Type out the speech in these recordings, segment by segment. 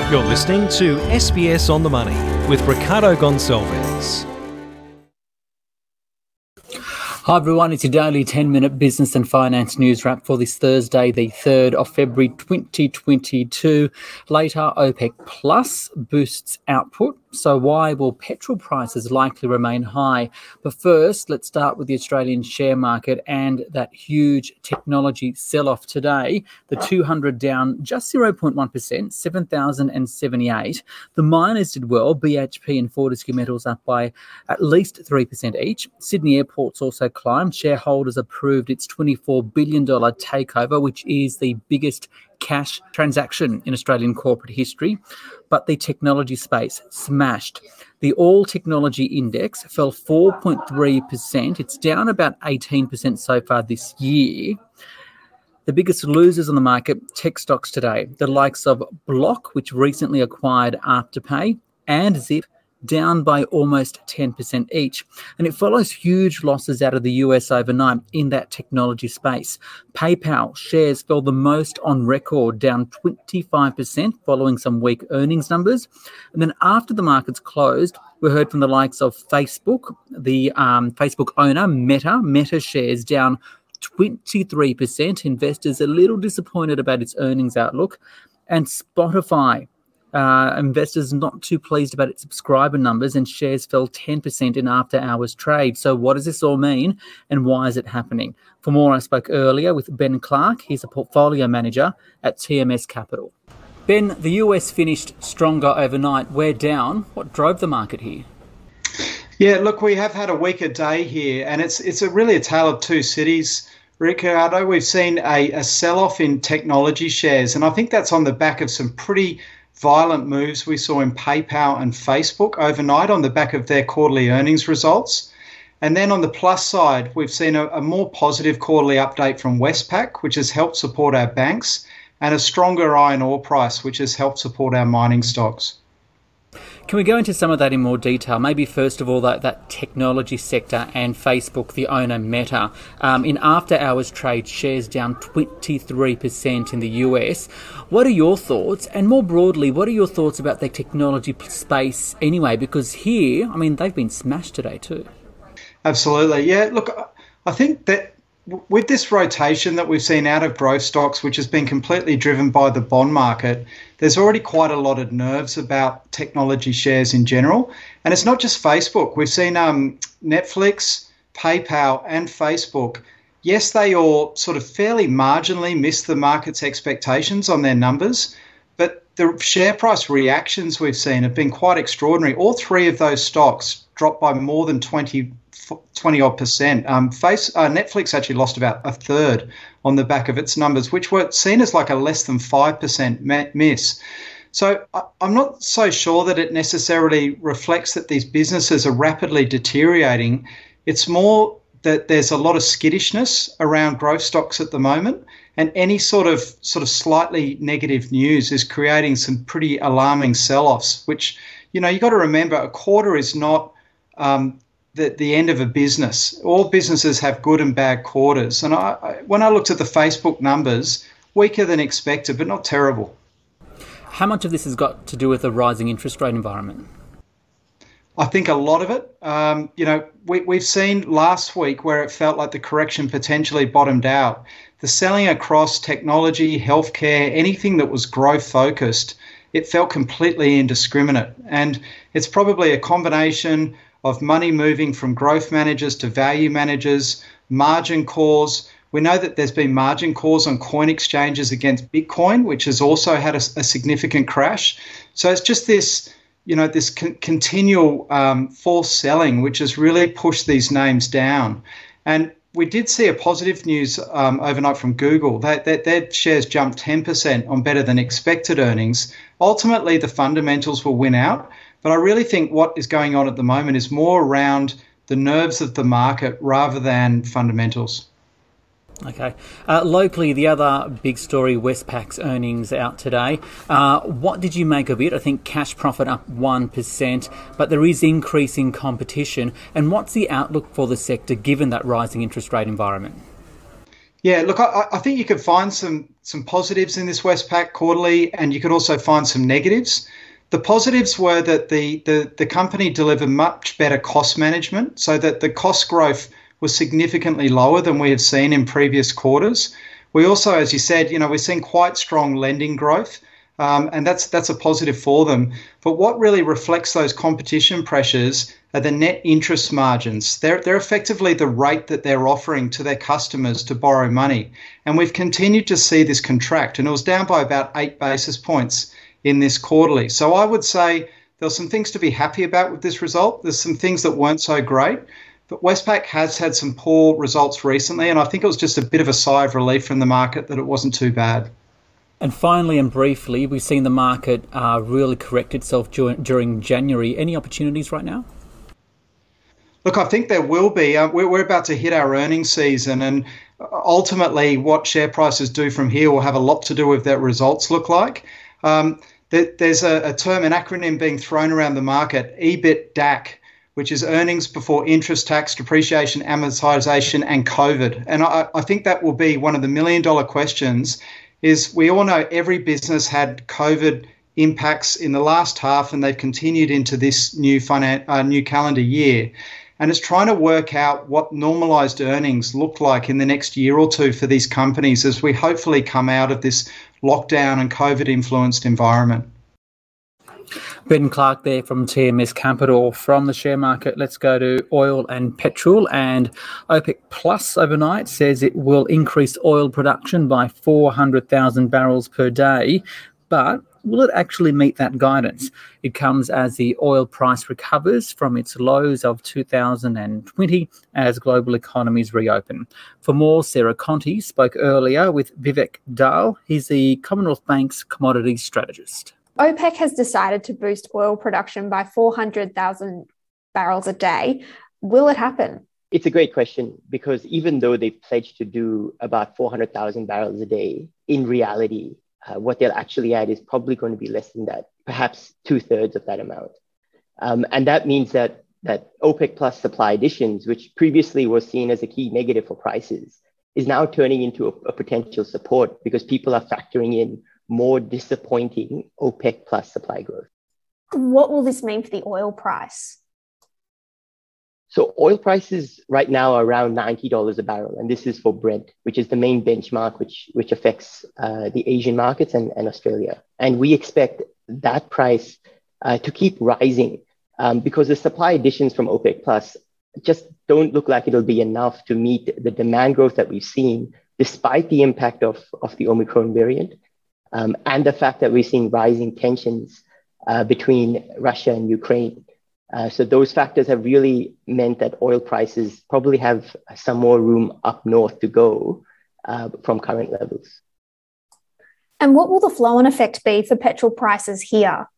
You're listening to SBS On The Money with Ricardo Gonçalves. Hi everyone, it's your daily 10-minute business and finance news wrap for this Thursday, the 3rd of February 2022. Later, OPEC Plus boosts output. So why will petrol prices likely remain high? But first, let's start with the Australian share market and that huge technology sell-off today. The 200 down just 0.1%, 7,078. The miners did well. BHP and Fortescue Metals up by at least 3% each. Sydney Airport's also climbed. Shareholders approved its $24 billion takeover, which is the biggest cash transaction in Australian corporate history. But the technology space smashed. The All Technology Index fell 4.3%. It's down about 18% so far this year. The biggest losers on the market, tech stocks today. The likes of Block, which recently acquired Afterpay, and Zip, down by almost 10% each. And it follows huge losses out of the US overnight in that technology space. PayPal shares fell the most on record, down 25% following some weak earnings numbers. And then after the markets closed, we heard from the likes of Facebook, the Facebook owner, Meta shares down 23%. Investors a little disappointed about its earnings outlook. And Spotify, investors not too pleased about its subscriber numbers, and shares fell 10% in after-hours trade. So what does this all mean and why is it happening? For more, I spoke earlier with Ben Clark. He's a portfolio manager at TMS Capital. Ben, the US finished stronger overnight. We're down. What drove the market here? Yeah, look, we have had a weaker day here, and it's really a tale of two cities, Ricardo. We've seen a sell-off in technology shares, and I think that's on the back of some pretty violent moves we saw in PayPal and Facebook overnight on the back of their quarterly earnings results. And then on the plus side, we've seen a more positive quarterly update from Westpac, which has helped support our banks, and a stronger iron ore price, which has helped support our mining stocks. Can we go into some of that in more detail? Maybe first of all, that technology sector and Facebook, the owner Meta. In after-hours trade, shares down 23% in the US. What are your thoughts? And more broadly, what are your thoughts about the technology space anyway? Because here, they've been smashed today too. Absolutely. Yeah, look, I think that with this rotation that we've seen out of growth stocks, which has been completely driven by the bond market, there's already quite a lot of nerves about technology shares in general. And it's not just Facebook. We've seen Netflix, PayPal and Facebook. Yes, they all sort of fairly marginally missed the market's expectations on their numbers, but the share price reactions we've seen have been quite extraordinary. All three of those stocks dropped by more than 20 odd percent. Netflix actually lost about a third on the back of its numbers, which were seen as like a less than 5% miss. So I'm not so sure that it necessarily reflects that these businesses are rapidly deteriorating. It's more that there's a lot of skittishness around growth stocks at the moment, and any sort of slightly negative news is creating some pretty alarming sell-offs, which, you got to remember, a quarter is not the end of a business. All businesses have good and bad quarters. And when I looked at the Facebook numbers, weaker than expected, but not terrible. How much of this has got to do with the rising interest rate environment? I think a lot of it. We've seen last week where it felt like the correction potentially bottomed out. The selling across technology, healthcare, anything that was growth focused, it felt completely indiscriminate. And it's probably a combination of money moving from growth managers to value managers, margin calls. We know that there's been margin calls on coin exchanges against Bitcoin, which has also had a significant crash. So it's just this, continual false selling, which has really pushed these names down. And we did see a positive news overnight from Google. Their shares jumped 10% on better than expected earnings. Ultimately, the fundamentals will win out. But I really think what is going on at the moment is more around the nerves of the market rather than fundamentals. Okay. Locally, the other big story, Westpac's earnings out today. What did you make of it? I think cash profit up 1%, but there is increasing competition. And what's the outlook for the sector given that rising interest rate environment? Yeah, look, I think you could find some positives in this Westpac quarterly, and you could also find some negatives. The positives were that the company delivered much better cost management, so that the cost growth was significantly lower than we have seen in previous quarters. We also, as you said, we're seeing quite strong lending growth, and that's a positive for them. But what really reflects those competition pressures are the net interest margins. They're effectively the rate that they're offering to their customers to borrow money. And we've continued to see this contract, and it was down by about 8 basis points in this quarterly. So I would say there's some things to be happy about with this result. There's some things that weren't so great. But Westpac has had some poor results recently, and I think it was just a bit of a sigh of relief from the market that it wasn't too bad. And finally and briefly, we've seen the market really correct itself during January. Any opportunities right now? Look, I think there will be. We're about to hit our earnings season, and ultimately what share prices do from here will have a lot to do with what results look like. There's a term, an acronym being thrown around the market, EBITDA, which is earnings before interest, tax, depreciation, amortization, and COVID. And I think that will be one of the million-dollar questions. Is we all know every business had COVID impacts in the last half, and they've continued into this new calendar year. And it's trying to work out what normalised earnings look like in the next year or two for these companies as we hopefully come out of this lockdown and COVID-influenced environment. Ben Clark there from TMS Capital. From the share market, let's go to oil and petrol. And OPEC Plus overnight says it will increase oil production by 400,000 barrels per day. But will it actually meet that guidance? It comes as the oil price recovers from its lows of 2020 as global economies reopen. For more, Sarah Conti spoke earlier with Vivek Dal. He's the Commonwealth Bank's commodities strategist. OPEC has decided to boost oil production by 400,000 barrels a day. Will it happen? It's a great question, because even though they've pledged to do about 400,000 barrels a day, in reality, what they'll actually add is probably going to be less than that, perhaps 2/3 of that amount. And that means that OPEC Plus supply additions, which previously was seen as a key negative for prices, is now turning into a potential support, because people are factoring in more disappointing OPEC Plus supply growth. What will this mean for the oil price? So oil prices right now are around $90 a barrel, and this is for Brent, which is the main benchmark which affects the Asian markets and Australia. And we expect that price to keep rising because the supply additions from OPEC Plus just don't look like it'll be enough to meet the demand growth that we've seen, despite the impact of the Omicron variant. And the fact that we're seeing rising tensions between Russia and Ukraine. So those factors have really meant that oil prices probably have some more room up north to go from current levels. And what will the flow-on effect be for petrol prices here?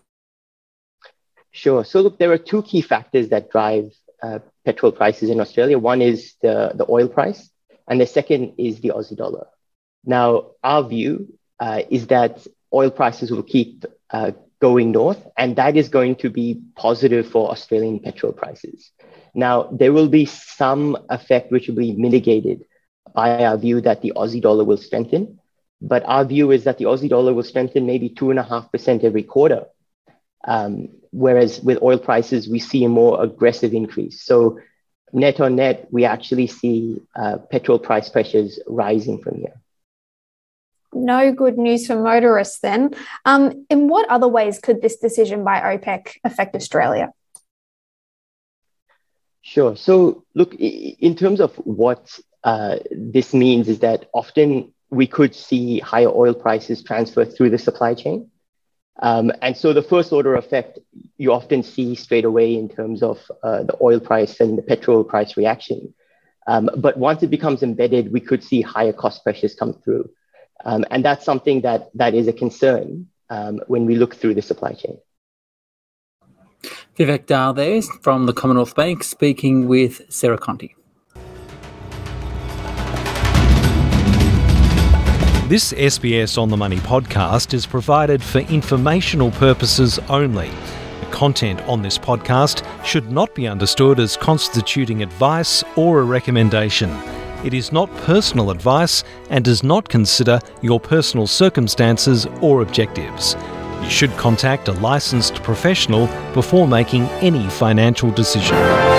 Sure. So look, there are two key factors that drive petrol prices in Australia. One is the oil price, and the second is the Aussie dollar. Now, our view is that oil prices will keep going north, and that is going to be positive for Australian petrol prices. Now, there will be some effect which will be mitigated by our view that the Aussie dollar will strengthen, but our view is that the Aussie dollar will strengthen maybe 2.5% every quarter, whereas with oil prices, we see a more aggressive increase. So net on net, we actually see petrol price pressures rising from here. No good news for motorists then. In what other ways could this decision by OPEC affect Australia? Sure. So look, in terms of what this means is that often we could see higher oil prices transfer through the supply chain. And so the first order effect you often see straight away in terms of the oil price and the petrol price reaction. But once it becomes embedded, we could see higher cost pressures come through. And that's something that is a concern when we look through the supply chain. Vivek Dal there from the Commonwealth Bank speaking with Sarah Conti. This SBS On The Money podcast is provided for informational purposes only. The content on this podcast should not be understood as constituting advice or a recommendation. It is not personal advice and does not consider your personal circumstances or objectives. You should contact a licensed professional before making any financial decision.